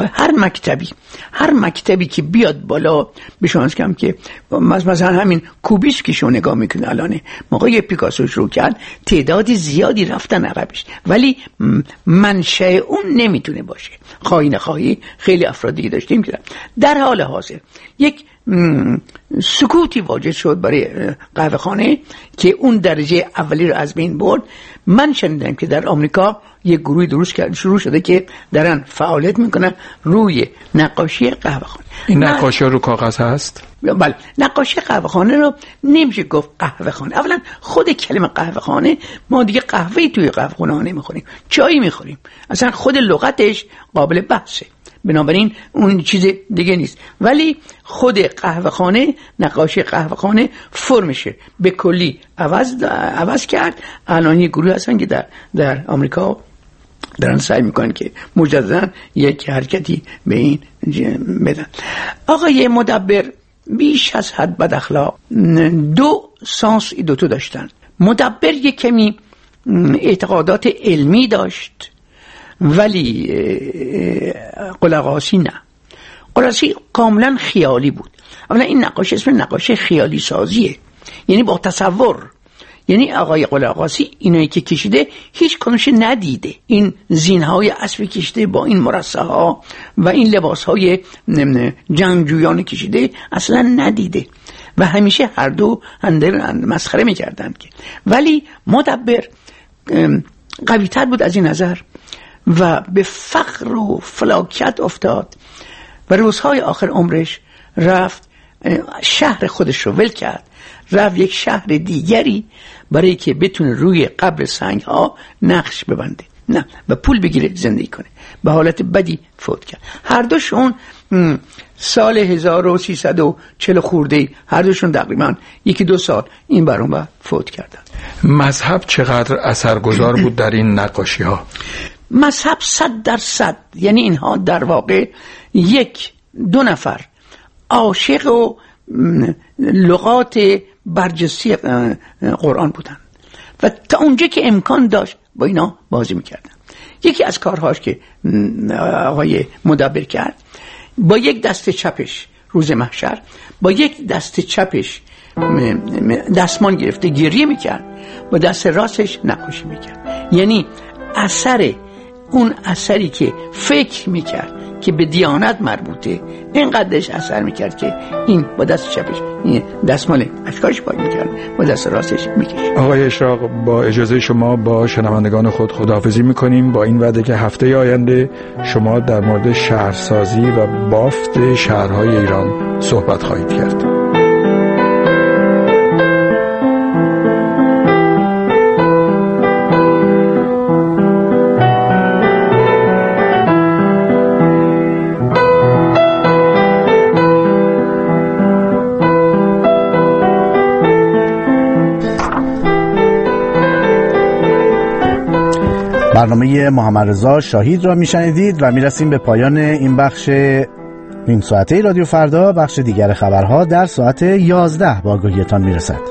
هر مکتبی که بیاد بالا به شانس کم که مثلا همین کوبیسک که شو نگاه میکنه الان موقعی پیکاسو شروع کرد تعداد زیادی رفتن عقبش، ولی منشأ اون نمیتونه باشه. خواهی نخواهی خیلی افرادی داشتیم که در حال حاضر یک سکوتی واجد شد برای قهوه خانه که اون درجه اولی رو از بین برد. من شنیدم که در آمریکا یک گروهی درست کرد شروع شده که دارن فعالیت میکنن روی نقاشی قهوه خانه. این نقاشی رو کاغذ هست؟ بله، نقاشی قهوه خانه رو نمیشه گفت قهوه خانه. اولا خود کلمه قهوه خانه، ما دیگه قهوه‌ای توی قهوه خانه نمیخوریم، چایی میخوریم، اصلا خود لغتش قابل بحثه، بنابراین اون چیز دیگه نیست. ولی خود قهوه خانه، نقاشی قهوه خانه فرمشه به کلی عوض کرد. الان یه گروه هستن که در آمریکا دارن سعی میکنن که مجددا یک حرکتی به این بدن. آقای مدبر بیش از حد بد اخلاق، دو سانس ای دوتو داشتن. مدبر یک کمی اعتقادات علمی داشت ولی قلقاسی نه. قلقاسی کاملا خیالی بود. اولا این نقاشی اسم نقاشی خیالی سازیه، یعنی با تصور. یعنی آقای قلقاسی اینایی که کشیده هیچ کنوش ندیده. این زینهای اسبی کشیده با این مرصع ها و این لباس های جنگجویان کشیده اصلا ندیده و همیشه هر دو مسخره میکردند که. ولی مدبر قوی تر بود از این نظر و به فقر و فلاکت افتاد و روزهای آخر عمرش رفت شهر خودش رو ول کرد، رفت یک شهر دیگری برای که بتونه روی قبر سنگ ها نقش ببنده، نه و پول بگیره زندگی کنه. به حالت بدی فوت کرد. هر دوشون سال 1340 خورده، هر دوشون تقریبا 1-2 سال این برون و فوت کردن. مذهب چقدر اثرگذار بود در این نقاشی ها؟ مذهب 100%. یعنی اینها در واقع 1-2 نفر عاشق و لغات برجسته قرآن بودن و تا اونجا که امکان داشت با اینا بازی میکردن. یکی از کارهاش که آقای مدبر کرد، با یک دست چپش روز محشر با یک دست چپش دستمان گرفته گریه میکرد، با دست راستش نقاشی میکرد. یعنی اون اثری که فکر میکرد که به دیانت مربوطه اینقدرش اثر میکرد که این با دست چپش این دستمال اشکاش پاک میکرد، با دست راستش میکشد. آقای اشراق، با اجازه شما با شنوندگان خود خداحافظی میکنیم، با این وعده که هفته آینده شما در مورد شهرسازی و بافت شهرهای ایران صحبت خواهید کرد. برنامه محمد رضا شاهید را میشنیدید و میرسیم به پایان این بخش نیم ساعته رادیو فردا. بخش دیگر خبرها در ساعت 11 با آگاهیتان میرسد.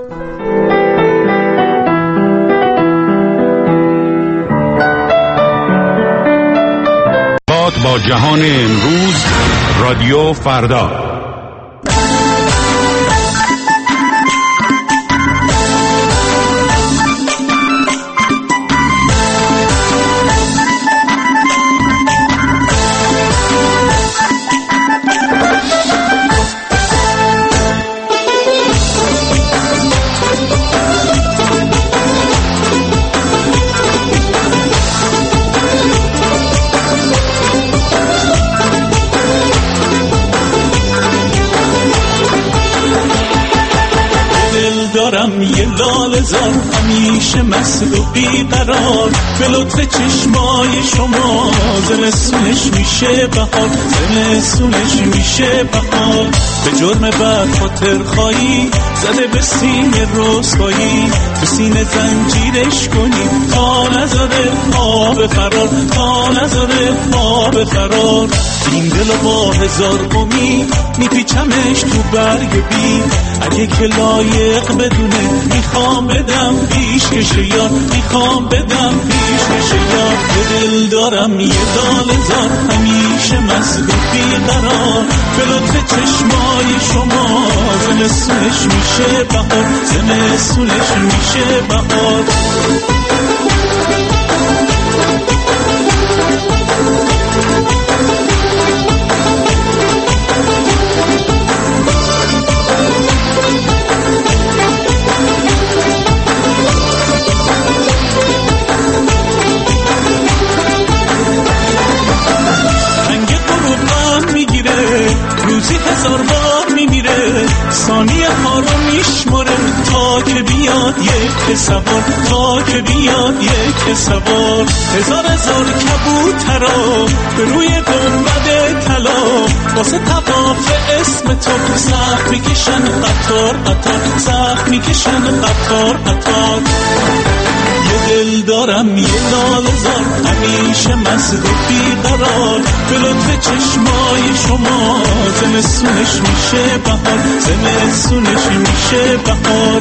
با جهان امروز رادیو فردا. یه لاله زار همیشه مست و بیقرار، به لطف چشمای شما زمستونش میشه بهار، زمستونش میشه بهار. به جرم بد خاطر خواهی زده به سینه رسوایی، تو سینه زنجیرش کنی تا نذاره پا به فرار، تا نذاره پا به فرار. این دل با هزار امید میپیچمش تو برگ بید، اگه که لایق بدونه میخوام بدم پیش کشه یار، میخوام بدم پیش کشه یار. به دل دارم یه لاله زار همیشه مست و بیقرار، به لطف چشمای شما زمستونش میشه بهار، زمستونش میشه بهار. روزی 1000 بار میمیره، ثانیه ها رو میشمره تا که بیاد یک سوار، تا که بیاد یک سوار. هزار کبوترا به روی گنبد طلا، واسه طواف اسم تو سخت میکشن قطار قطار، سخت میکشن قطار قطار. یه دل دارم یه لاله زار همیشه مست و بیقرار، به لطف چشمای شما زمستونش میشه بهار، زمستونش میشه بهار.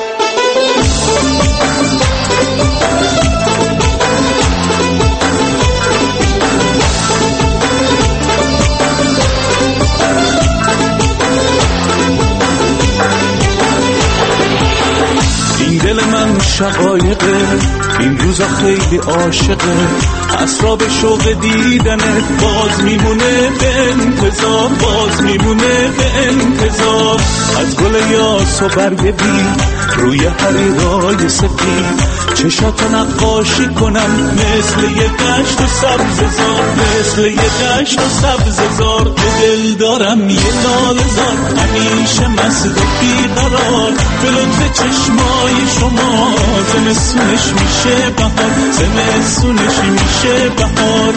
این دل من شقایقه، این روزا خیلی عاشقه، اسراب شوق دیدنت باز میمونه به انتظار، باز میمونه به انتظار. از گل یاس و برگ بی روی حریرای سفید، چشاتو نقاشی کنم مثل یه دشت و سبززار، مثل یه دشت و سبززار. به دل دارم یه لاله زار همیشه مست و بیقرار، به لطف چشمای شما زمستونش میشه بهار، زمستونش میشه بهار.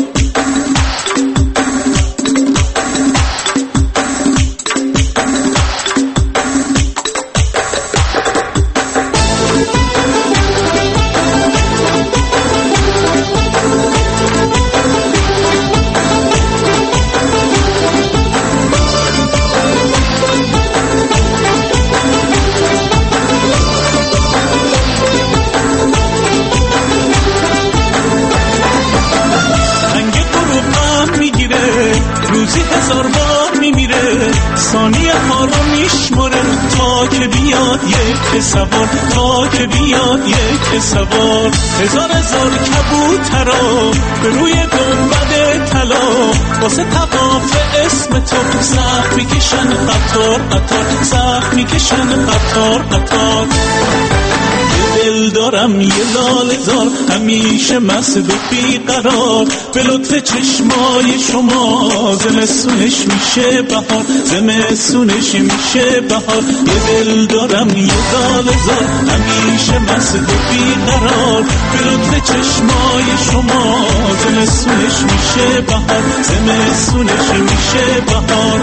روزی 1000 بار میمیره، ثانیه ها رو میشمره تا که بیاد یک سوار، تا که بیاد یک سوار. هزار کبوترا به روی گنبد طلا، واسه طواف اسم تو سخت میکشن قطار قطار، سخت میکشن قطار قطار. دل دارم یه لاله زار همیشه مست و بیقرار، به لطف چشمای شما زمستونش میشه بهار، زمستونش میشه بهار. یه دل دارم یه لاله زار همیشه مست و بیقرار، به لطف چشمای شما زمستونش میشه بهار، زمستونش میشه بهار.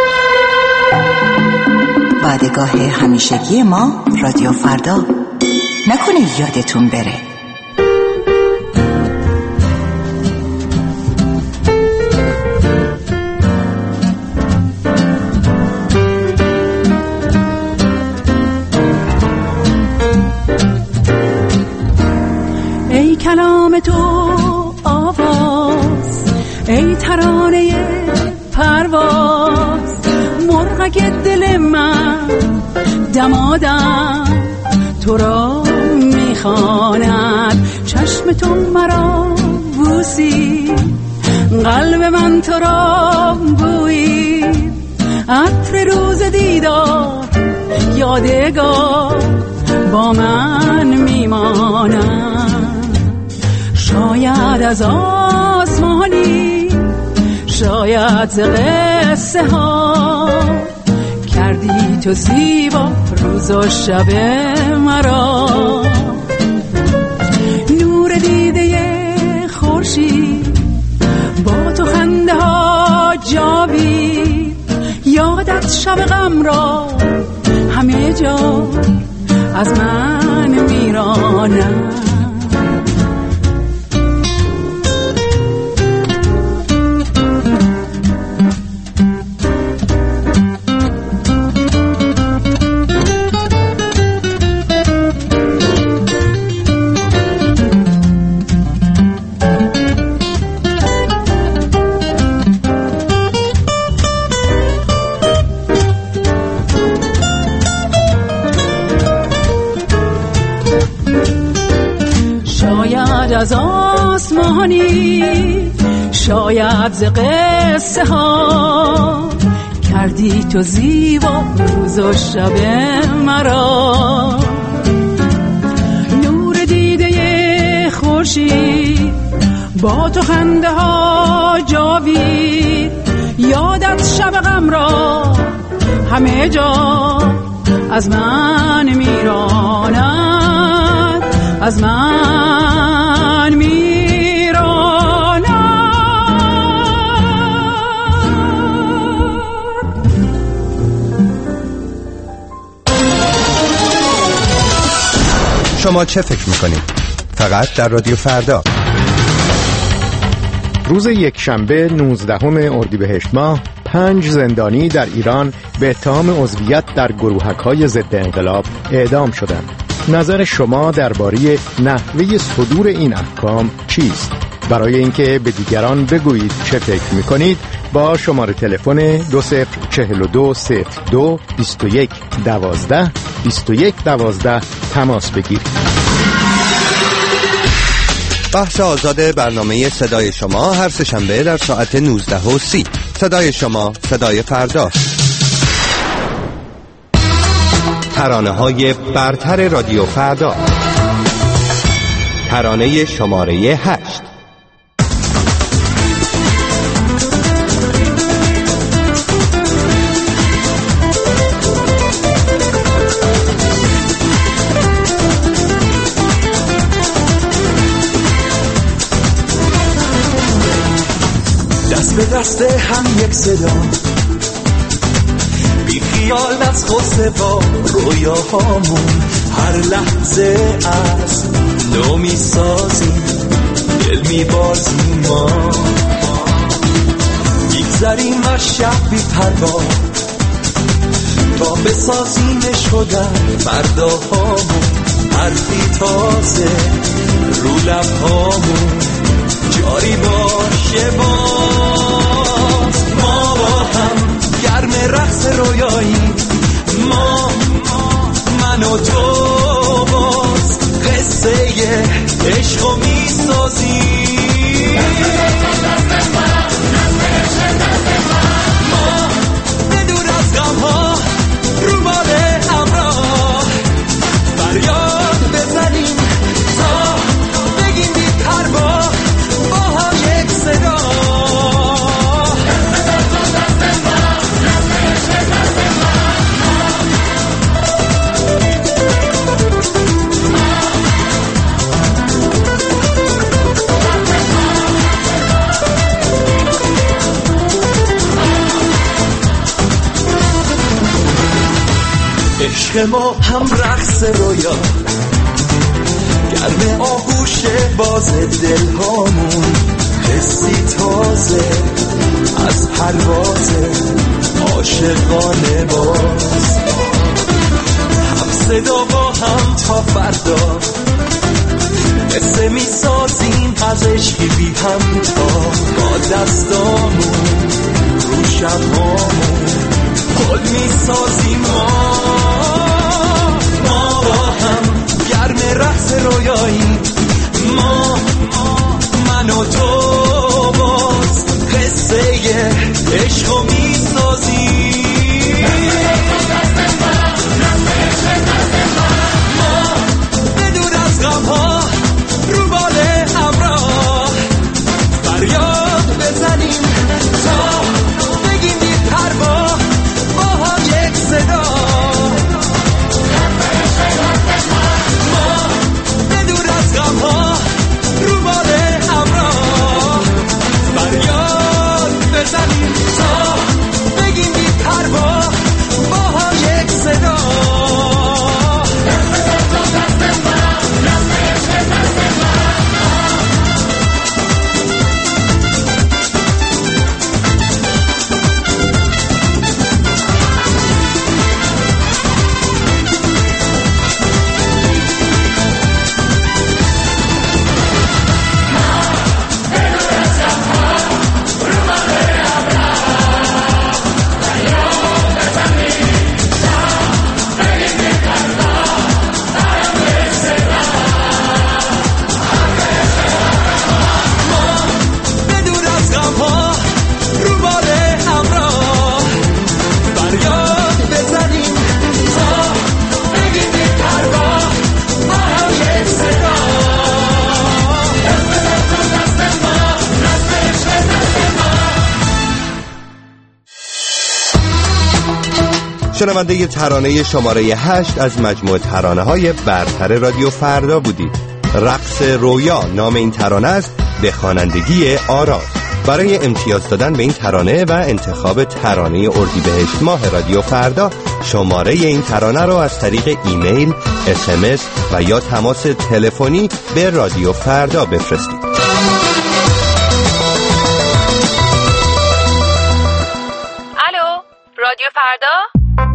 دادگاه همیشگی ما رادیو فردا. نکنه یادتون بره. ای کلام تو آواز، ای ترانه پرواز، مرغک دل من دمادم تو را میخواند. چشم تو مرا بوسی، قلب من تو را بویی، عطر روز دیدار یادگار با من میماند. شاید از آسمانی، شاید ز قصه ها، کردی تو زیبا روز و شب مرا. نور دیده خورشید با تو خنده ها جاوید، یادت شب غم را همه جا از من میرانم. از آسمانی، شاید ز قصه ها، کردی تو زیبا روز و شب مرا. نور دیده خورشید با تو خنده ها جاوید، یادت شب غم را همه جا از من میراند، از من میراند. شما چه فکر میکنید؟ فقط در رادیو فردا. روز یکشنبه 19 اردیبهشت ماه 5 زندانی در ایران به اتهام عضویت در گروهک‌های ضد انقلاب اعدام شدند. نظر شما درباره نحوه صدور این احکام چیست؟ برای اینکه به دیگران بگویید چه فکر می‌کنید با شماره تلفن 2042022112 تماس بگیرید. بحث آزاد برنامه صدای شما هر سه‌شنبه در ساعت 19:30. صدای شما، صدای فرداست. ترانه‌های برتر رادیو فردا. ترانه شماره 8. دست به دست هم یک صدا، بی خیال از خود با رویاهامون هر لحظه از نو میسازیم، دل میبازیم ما، میگذریم از شب بی پروا تا بسازیمش شدن فرداهامون، حرفی تازه رو لبهامون جاری باشه باز. ما با هم گرم رقص رویایی، ما من و تو باز قصه عشقو میسازیم. ما بدون از غمها رو بال همراه فریاد بزنیم تا بگیم بی پروا با هم یک صدا. عشق ما هم رقص رویا، گرم آغوش باز دلهامون، حسی تازه از پرواز عاشقانه باز، هم صدا با هم تا فردا، قصه می سازیم از عشقی بی همتا، با دستامون رو شبهامون پل می سازیم ما با هم گرم رقص رویایی، ما من و تو باز قصه عشقو می سازیم، ما بدون از غمها رو باله همراه فریاد بزنیم تا بگیم بی پروا با هم یک صدا، ما بدون از غمها رو باله همراه فریاد بزنیم تا بگیم بی پروا با هم یک صدا. شنونده ترانه شماره 8 از مجموعه ترانه‌های برتر رادیو فردا بودید. رقص رویا نام این ترانه است، به خوانندگی آراز. برای امتیاز دادن به این ترانه و انتخاب ترانه اردیبهشت ماه رادیو فردا، شماره این ترانه رو از طریق ایمیل، SMS و یا تماس تلفنی به رادیو فردا بفرستید. الو، رادیو فردا؟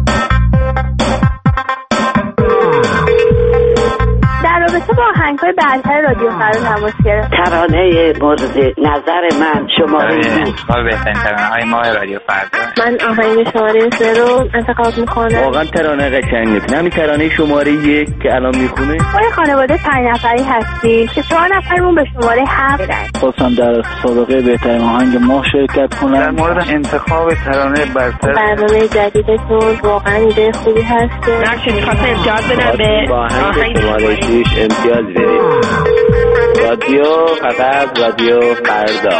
رابطه با آهنگ‌های برتر رادیو فردا تماس گرفت. ترانه مورد نظر من شماره 2 بهترین ترانه‌های ماه رادیو فردا. من آهنگ شماره 3 رو انتخاب می‌کنم. واقعا ترانه قشنگه. همین ترانه شماره 1 که الان میخونه. ما خانواده 5 نفری هستیم که 4 نفرمون به شماره 7 رسیدیم. خواستم در مسابقه بهترین آهنگ ماه شرکت کنم. در مورد انتخاب ترانه برتر برنامه جدیدتون واقعا ایده خوبی هست. نقشش خواستم امتیاز بدم به آهنگ شماره 6 امتیاز بدید. رادیو فقط رادیو فردا.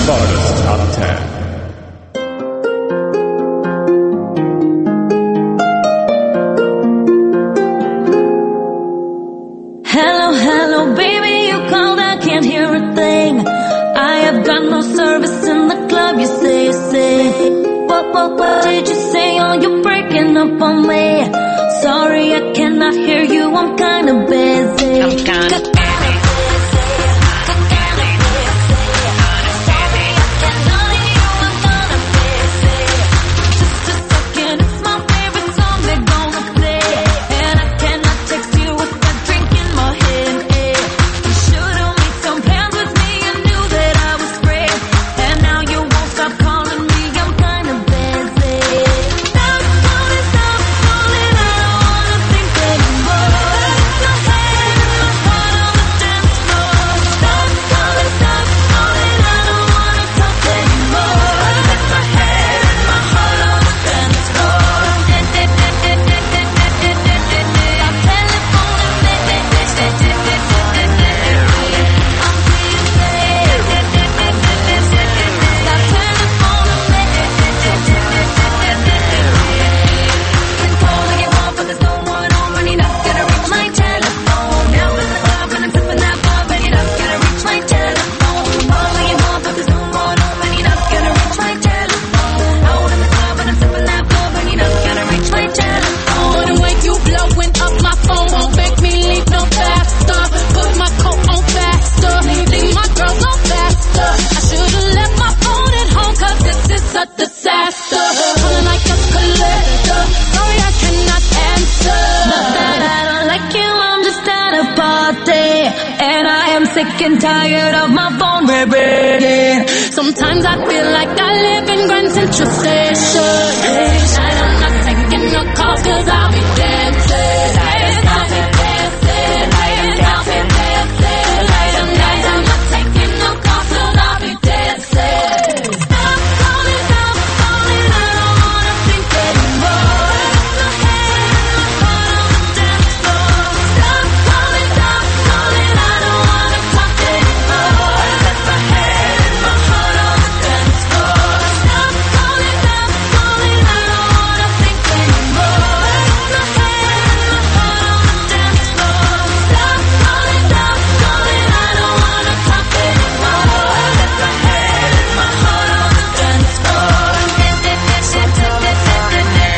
Hello, hello, baby, you called, I can't hear a thing. I have got no service in the club, you say. What did you say? Oh, you're breaking up on me. Sorry, I cannot hear you, I'm kinda busy. of my phone vibrating. Sometimes I feel like I live in Grand Central Station. Tonight I'm not taking no calls 'cause I'll be dancing. I'll be dancing. I'll be dancing. Tonight I'm not taking no calls 'cause I'll be dancing. Stop calling, I don't wanna think anymore. My head and my heart on the dance floor. Stop calling, I don't wanna talk anymore. Left my head and my heart on the dance floor. Stop calling, I don't wanna think anymore. My head and my heart on the dance floor. Stop calling, I don't wanna talk anymore. Left my head and my heart on the dance floor. Stop telephoning me.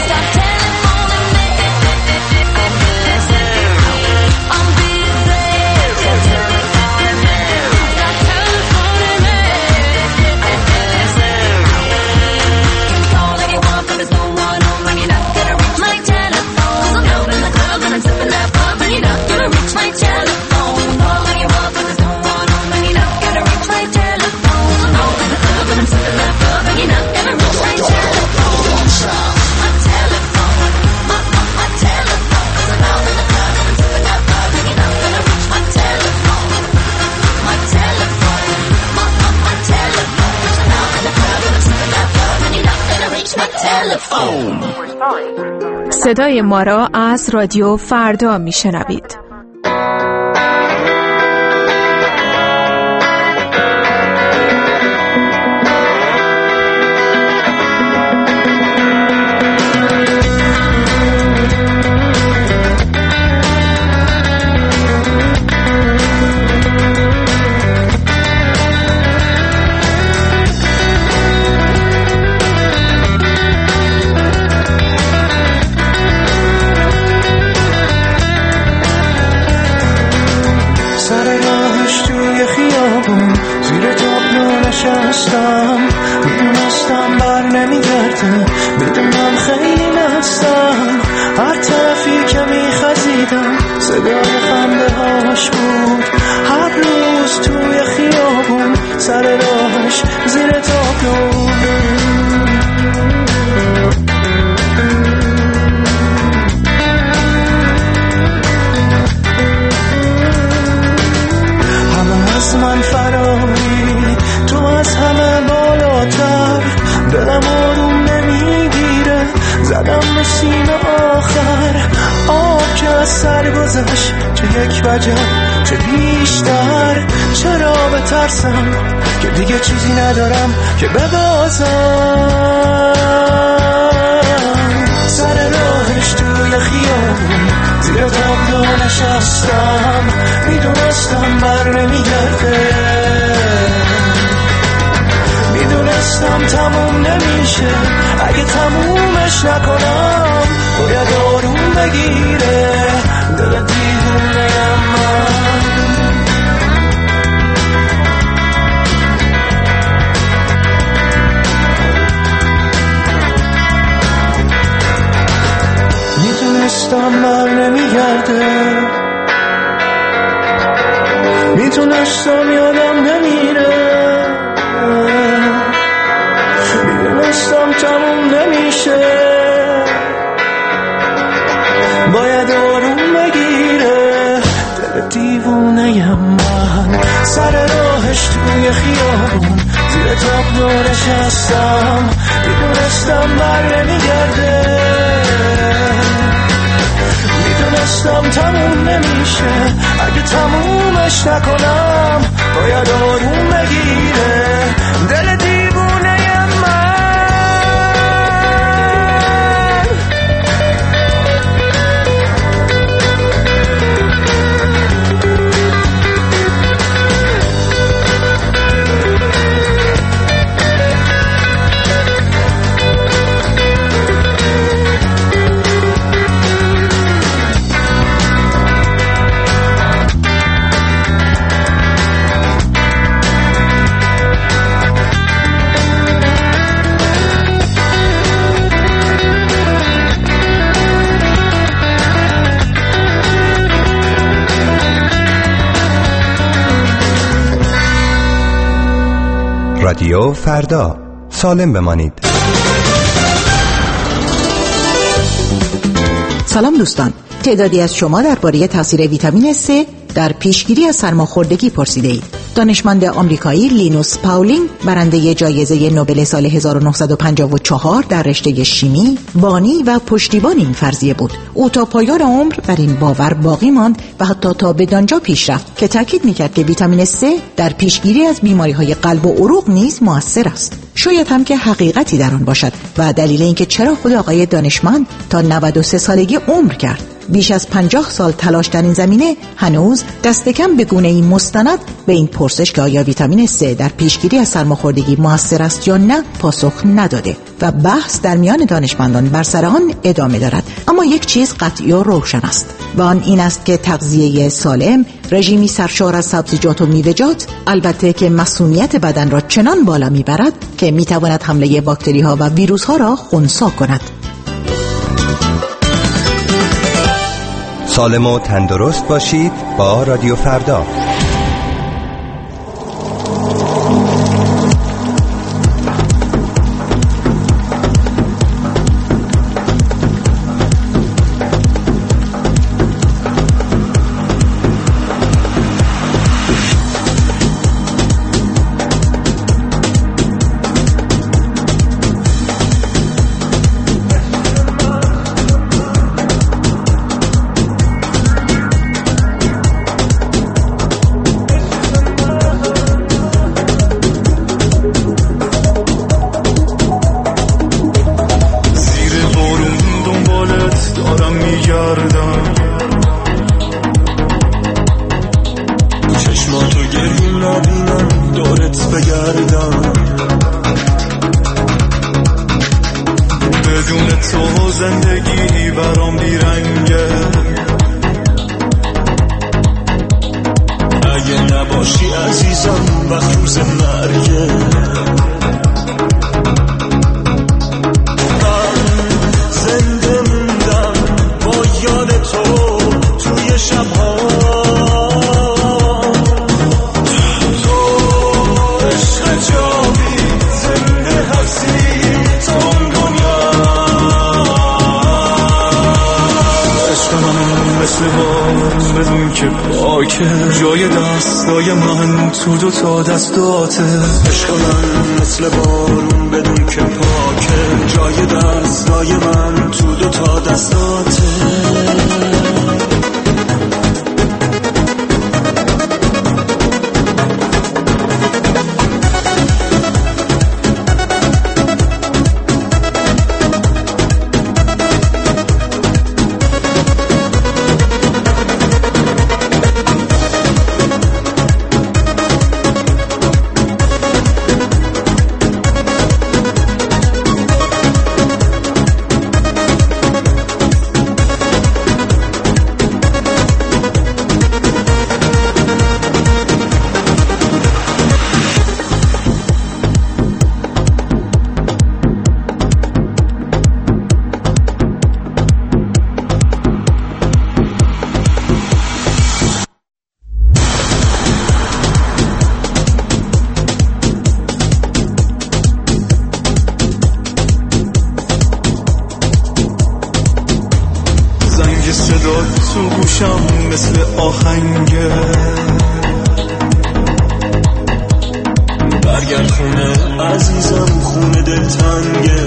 I'm busy. Stop telephone me. Call anyone, but there's no one home, and you're not gonna reach my telephone. 'Cause I'm out in the club and I'm sipping that pub, and you're not gonna reach my telephone. Call anyone, but there's no one home, and you're not gonna reach my telephone. 'Cause I'm out in the club and I'm sipping that pub, and you're not gonna reach my telephone. My telephone, my telephone. 'Cause I'm out in the club and I'm sipping that pub, and you're not gonna reach my telephone. My telephone, my telephone. 'Cause I'm out in the club and I'm sipping that pub, and you're not gonna reach my telephone. صدای ما را از رادیو فردا میشنوید. میدونستم بر نمیگرده، میدونم خیلی مستم، هر طرفی که میخزیدم صدای خنده هاش بود. هر روز توی خیابون سر راهش زیر تابلو. همه از من فراری، تو از همه بالاتر. دلم آروم نمیگیره، زدم به سینه آخر. آب که از سر گذشت، چه یک وجب چه بیشتر. چرا بترسم که دیگه چیزی ندارم که ببازم. سر راهش توی خیابون زیر تابلو نشستم، میدونستم بر نمیگرده، میدونستم تموم نمیشه. اگه تمومش نکنم باید آروم بگیره دل دیوونه‌ام من. میدونستم بر نمیگرده، میدونستم یادم نمیره، میدونستم تموم نمیشه. باید آروم بگیره دل دیوونه‌ام من. سر راهش توی خیابون زیر تابلو نشستم، میدونستم بر نمیگرده، میدونستم تموم نمیشه. اگه تمومش نکنم باید آروم بگیره دل دیوونه‌ام من. رادیو فردا، سالم بمانید. سلام دوستان، تعدادی از شما درباره تاثیر ویتامین C در پیشگیری از سرماخوردگی پرسیده اید. دانشمند آمریکایی لینوس پاولینگ، برنده جایزه نوبل سال 1954 در رشته شیمی، بانی و پشتیبان این فرضیه بود. او تا پایان عمر بر این باور باقی ماند و حتی تا بدانجا پیش رفت که تاکید می‌کرد که ویتامین C در پیشگیری از بیماری‌های قلب و عروق نیز مؤثر است. شاید هم که حقیقتی در آن باشد و دلیل اینکه چرا خود آقای دانشمند تا 93 سالگی عمر کرد. بیش از 50 سال تلاش در این زمینه هنوز دست کم به گونه‌ای مستند به این پرسش که آیا ویتامین C در پیشگیری از سرماخوردگی مؤثر است یا نه پاسخ نداده و بحث در میان دانشمندان بر سر آن ادامه دارد. اما یک چیز قطعی و روشن است و آن این است که تغذیه سالم، رژیمی سرشار از سبزیجات و میوه‌جات، البته که مسئولیت بدن را چنان بالا میبرد که میتواند حمله باکتری‌ها و ویروس‌ها را خنثی کند. سالم و تندرست باشید با رادیو فردا. جای دستای من تو دو تا دستاته، عشق من مثل بارون بدون که پاکه. جای دستای من تو دو تا دستاته. تو گوشم مثل آهنگه، برگرد خونه عزیزم، خونه دلتنگه.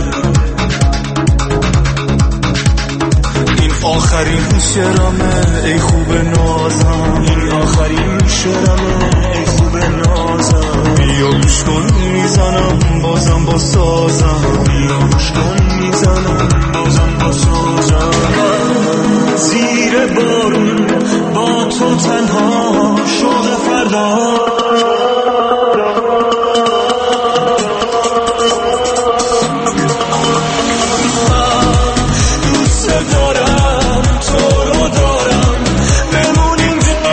این آخرین شعرمه ای خوب نازم، این آخرین شعرمه ای خوب نازم. بیا گوش کن میزنم بازم با سازم، بیا گوش کن میزنم بازم با سازم. زیر بارون با تو تنها شوق فردا، دوست دارم تو رو دارم، بمون اینجا.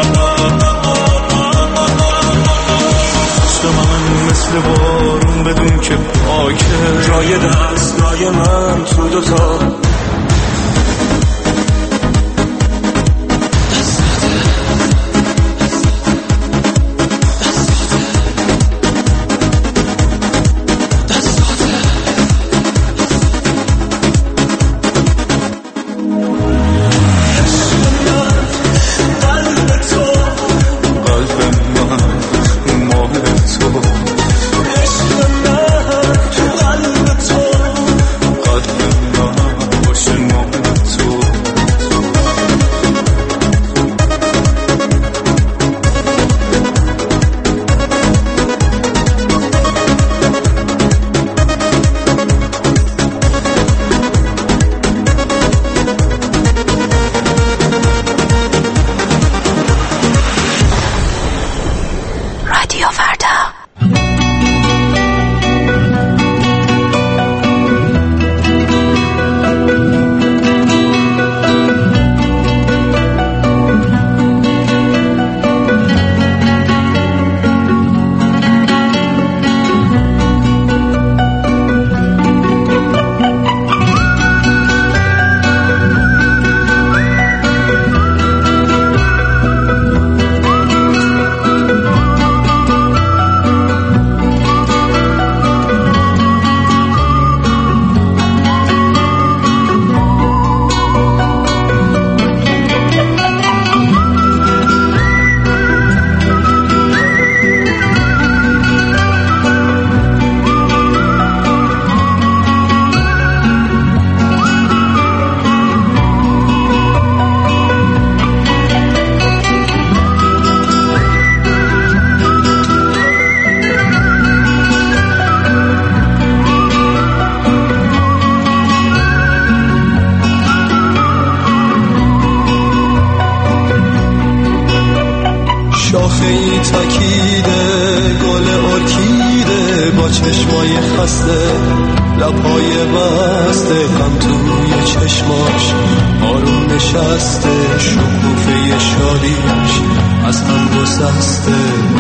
عشق من مثل بارون بدون که پاکه، جای دستای من تو دوتا رادیو فردا. چشمای خسته لبهای بسته غم توی چشماش آروم نشسته شکوفه شادیش از هم گسسته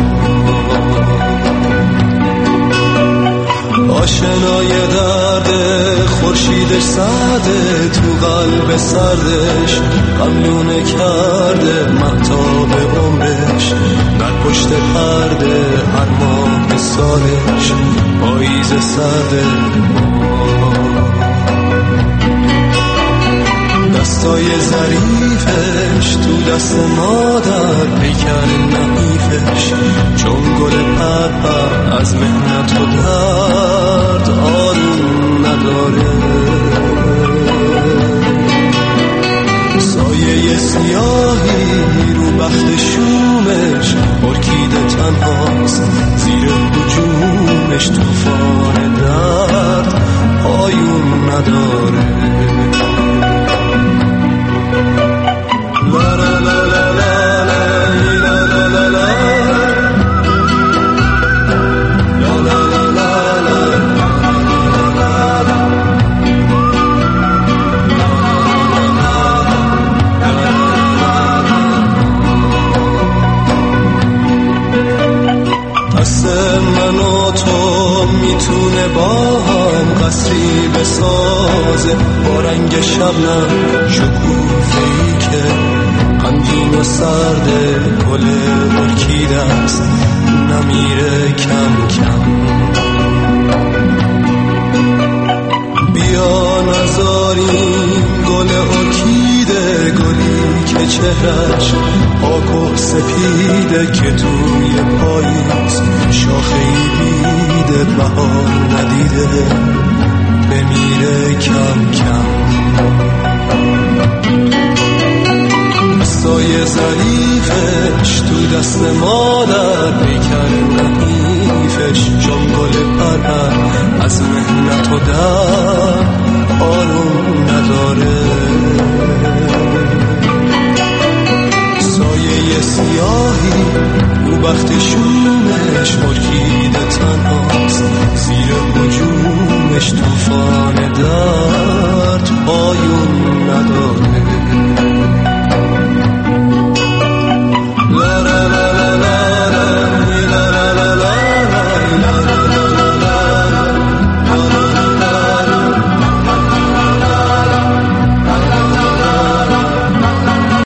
آشنای درد خورشیدش سرده تو قلب سردش غملونه کرده مهتاب عمرش در پشت پرده هر ماه سالش پاییز سرده دستای ظریفش تو دست مادر پیکر نحیفش چون گل پرپر از مهنت و درد آروم نداره سایه سیاهی رو بخت شومش ارکیده تنهاست زیر هجومش طوفان درد پایون نداره لا لا لا لا لا لا لا لا لا من و تو میتونه با هم قصری بسازه با رنگ شبنم شکوفه‌ای که غمگین و سرده گل ارکیده است نمیره کم کم بیا نذاریم گل ارکیده گلی که چهرش پاک و سپیده که توی پاییز شاخه‌ای بیده بهار ندیده بمیره کم کم دستای ظریفش تو دست مادر پیکر نحیفش چون گل پرپر از مهنت و درد آروم نداره سایه سیاهی رو بخت شومش ارکیده تنهاست زیر هجومش طوفان درد پایون نداره